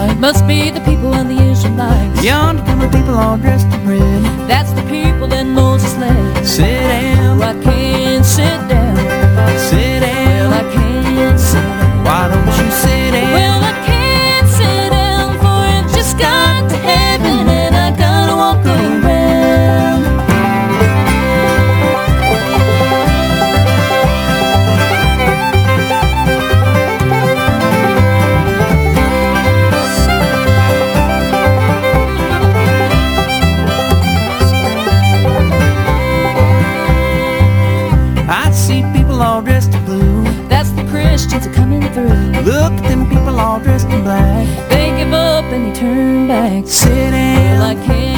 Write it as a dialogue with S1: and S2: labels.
S1: light. Must be the people on the Israelites.
S2: Yonder come the people all dressed in red.
S1: That's the people that Moses led.
S2: Sit down,
S1: Well, I can't sit down.
S2: sit down.
S1: Well, I can't sit down.
S2: Why don't you sit down?
S1: Well, I can't sit down, for it just got to heaven and I gotta walk around.
S2: I see people all dressed in blue.
S1: That's the Christians are coming through.
S2: Look at them people all dressed in black.
S1: They give up and they turn back.
S2: Sit
S1: Well, I
S2: down,
S1: can't